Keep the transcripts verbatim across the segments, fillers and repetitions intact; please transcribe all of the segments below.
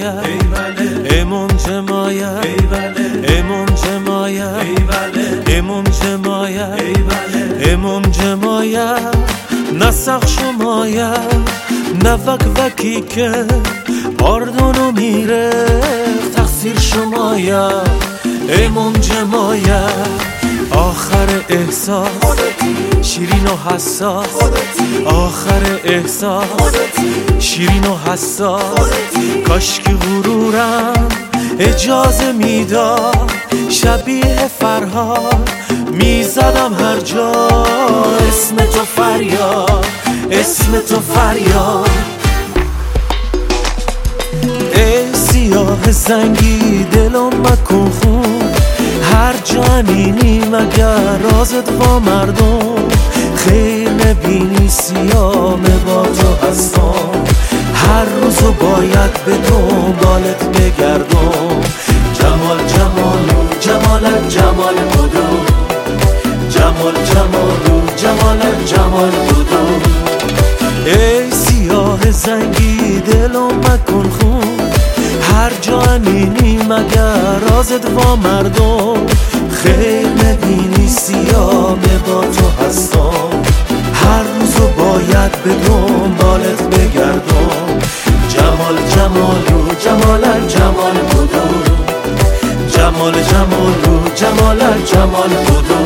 جمایه امام جمایه امام جمایه امام جمایه امام جمایه نسخ شمایه نفک وکی که آردانو میره تقصیر شمایه امام جمایه آخر احساس شیرین و حساس آخر احساس شیرین و حساس کاش که غرورم اجازه میداد شبیه فرهاد میزدم هر جا اسم تو فریاد اسم تو فریاد ای سیاه زنگی دلم مکن خون هر جانینی مگر رازت با مردم خیلی نبینی سیام با تو هستم هر روزو باید به دنبالت بگردم جمال جمالو جمالت جمال بودو جمال جمالو جمالت جمال بودو ای سیاه زنگی دلم مکن خون هر جانینی مگر رازت با مردم خیلی نبینی سیامه با تو هستم هر روزو باید به دنبالت بگردم جمال جمالو جمالت جمال بودو جمال جمالو جمالت جمال بودو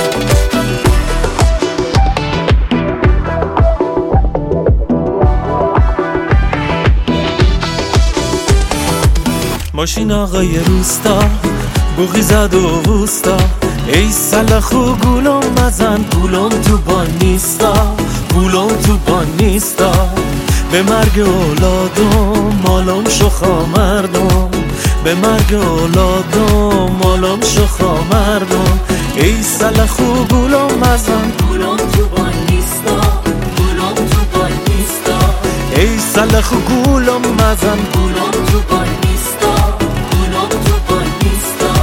ماشین آقای روستا بوغی زد و وستا ای سلخو گولم مزن گولم تو بان نیستا گولم تو بان نیستا به مرگ اولادم مالم شخا مردم به مرگ اولادم مالم شخا مردم ای سلخو گولم مزن گولم تو بان نیستا گولم تو بان نیستا ای سلخو گولم مزن گولم تو بان نیستا گولم تو بان نیستا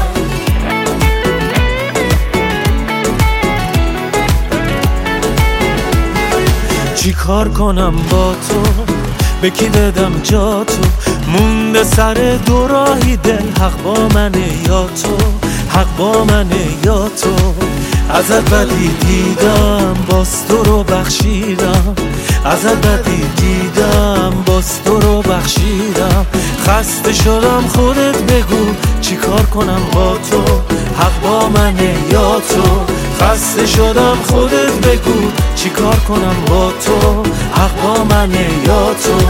چی کار کنم با تو به کی بدم جا تو مونده سر دو راهی دل حق با منه یا تو حق با منه یا تو ازت بدی دیدم باز تو رو بخشیدم ازت بدی دیدم باز تو رو بخشیدم خسته شدم خودت بگو چی کار کنم با تو حق با منه یا تو خسته شدم خودت بگو چی کار کنم با تو حق با منه یا تو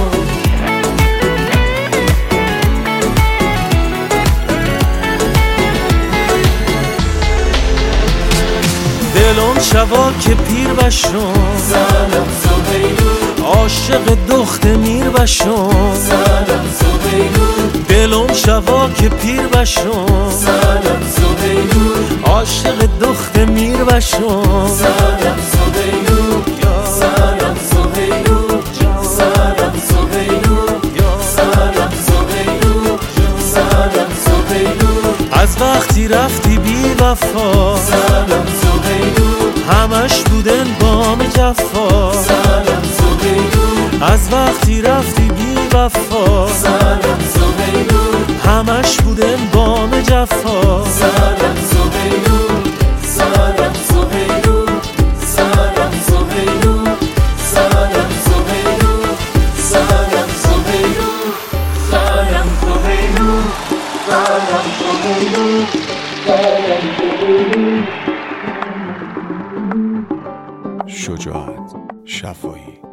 دلم شبا که پیر بشم سلام زبیدو عاشق دخت میر بشم سلام زبیدو دلم شبا که پیر بشم سلام زبیدو عاشق دخت میر بشم سلام زبیدو سلام زبیدو سلام زبیدو سلام زبیدو سلام زبیدو از وقتی رفتی بی وفا سلام زبیدو همش بودن بام جفا سلام زبیدو از وقتی رفتی بی وفا سلام زبیدو همش بودن بام جفا سلام زبیدو سلام زبیدو سلام زبیدو سلام زبیدو سلام زبیدو سلام زبیدو سلام زبیدو سلام زبیدو شجاعت شفایی